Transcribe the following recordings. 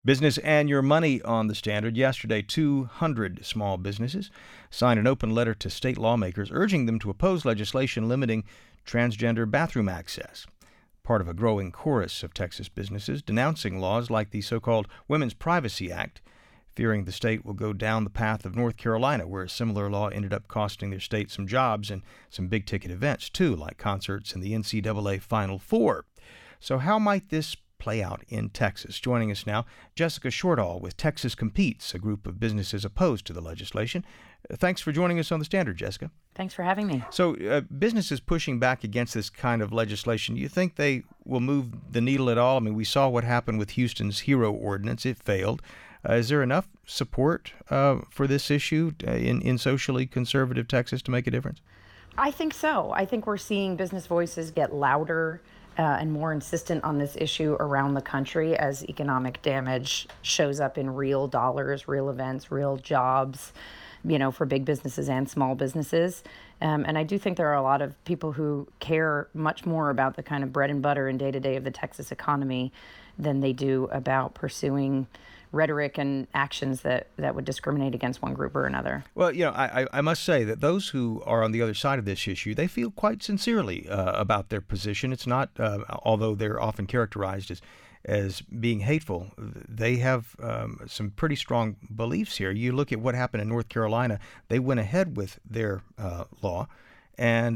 Business and Your Money on the Standard. Yesterday, 200 small businesses signed an open letter to state lawmakers urging them to oppose legislation limiting transgender bathroom access. Part of a growing chorus of Texas businesses denouncing laws like the so-called Women's Privacy Act, fearing the state will go down the path of North Carolina, where a similar law ended up costing their state some jobs and some big-ticket events, too, like concerts and the NCAA Final Four. So how might this play out in Texas? Joining us now, Jessica Shortall with Texas Competes, a group of businesses opposed to the legislation. Thanks for joining us on the Standard, Jessica. Thanks for having me. So businesses pushing back against this kind of legislation, do you think they will move the needle at all? I mean, we saw what happened with Houston's HERO ordinance. It failed. Is there enough support for this issue in socially conservative Texas to make a difference? I think so. I think we're seeing business voices get louder and more insistent on this issue around the country as economic damage shows up in real dollars, real events, real jobs, for big businesses and small businesses. And I do think there are a lot of people who care much more about the kind of bread and butter and day-to-day of the Texas economy than they do about pursuing rhetoric and actions that would discriminate against one group or another. Well, I must say that those who are on the other side of this issue, they feel quite sincerely about their position. It's not, although they're often characterized as being hateful, they have some pretty strong beliefs here. You look at what happened in North Carolina; they went ahead with their law. And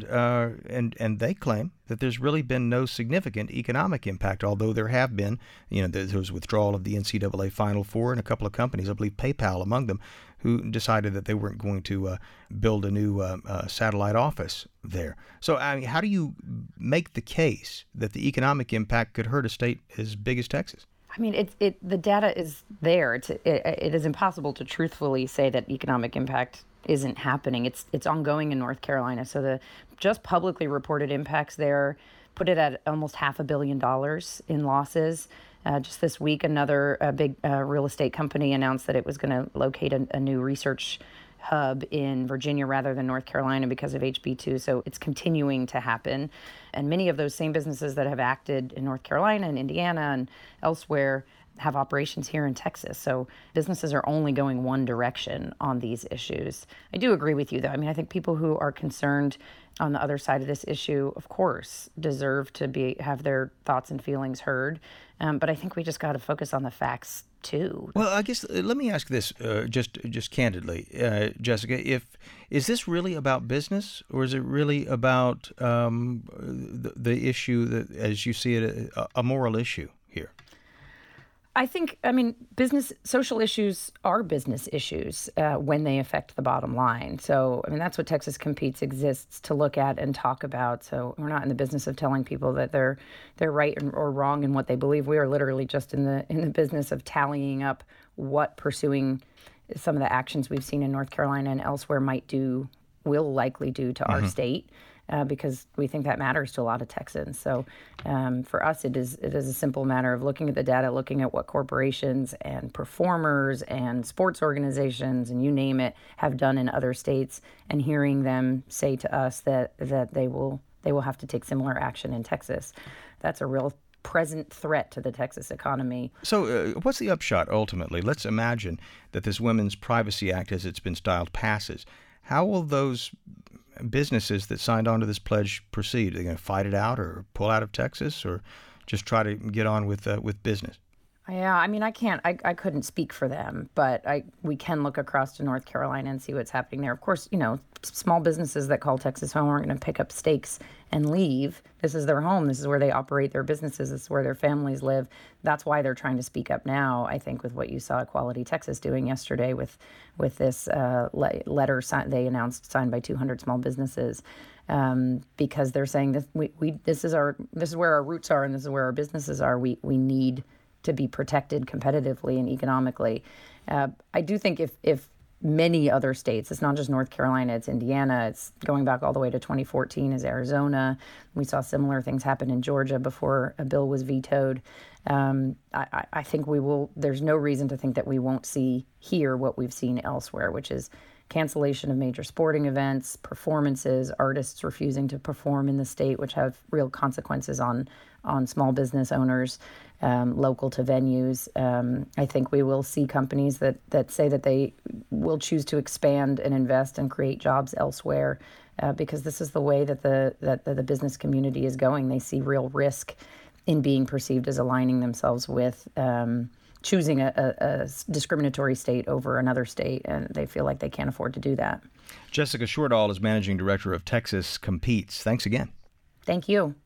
they claim that there's really been no significant economic impact, although there have been, there was withdrawal of the NCAA Final Four and a couple of companies, I believe PayPal among them, who decided that they weren't going to build a new satellite office there. So, I mean, how do you make the case that the economic impact could hurt a state as big as Texas? I mean, the data is there. It is impossible to truthfully say that economic impact isn't happening. It's ongoing in North Carolina. So the just publicly reported impacts there put it at almost $500 million in losses. Just this week, another big real estate company announced that it was going to locate a new research hub in Virginia rather than North Carolina because of HB2. So it's continuing to happen. And many of those same businesses that have acted in North Carolina and Indiana and elsewhere have operations here in Texas. So businesses are only going one direction on these issues. I do agree with you, though. I mean, I think people who are concerned on the other side of this issue, of course, deserve to have their thoughts and feelings heard. But I think we just got to focus on the facts, too. Well, I guess let me ask this just candidly, Jessica. Is this really about business, or is it really about the issue that, as you see it, a moral issue here? Social issues are business issues when they affect the bottom line. So, that's what Texas Competes exists to look at and talk about. So we're not in the business of telling people that they're right or wrong in what they believe. We are literally just in the business of tallying up what pursuing some of the actions we've seen in North Carolina and elsewhere will likely do to our state. Because we think that matters to a lot of Texans. So for us, it is a simple matter of looking at the data, looking at what corporations and performers and sports organizations and you name it have done in other states, and hearing them say to us that they will have to take similar action in Texas. That's a real present threat to the Texas economy. So what's the upshot ultimately? Let's imagine that this Women's Privacy Act, as it's been styled, passes. How will those businesses that signed on to this pledge proceed? Are they going to fight it out or pull out of Texas, or just try to get on with business? Yeah, I couldn't speak for them, but we can look across to North Carolina and see what's happening there. Of course, small businesses that call Texas home aren't going to pick up stakes and leave. This is their home. This is where they operate their businesses. This is where their families live. That's why they're trying to speak up now, I think, with what you saw Equality Texas doing yesterday with this letter they announced signed by 200 small businesses, because they're saying this is where our roots are and this is where our businesses are. We need to be protected competitively and economically. I do think if many other states, it's not just North Carolina, it's Indiana, it's going back all the way to 2014 is Arizona. We saw similar things happen in Georgia before a bill was vetoed. I think there's no reason to think that we won't see here what we've seen elsewhere, which is cancellation of major sporting events, performances, artists refusing to perform in the state, which have real consequences on small business owners. local to venues. I think we will see companies that say that they will choose to expand and invest and create jobs elsewhere, because this is the way that the business community is going. They see real risk in being perceived as aligning themselves with choosing a discriminatory state over another state, and they feel like they can't afford to do that. Jessica Shortall is Managing Director of Texas Competes. Thanks again. Thank you.